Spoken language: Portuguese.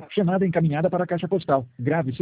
Chamada encaminhada para a caixa postal. Grave seu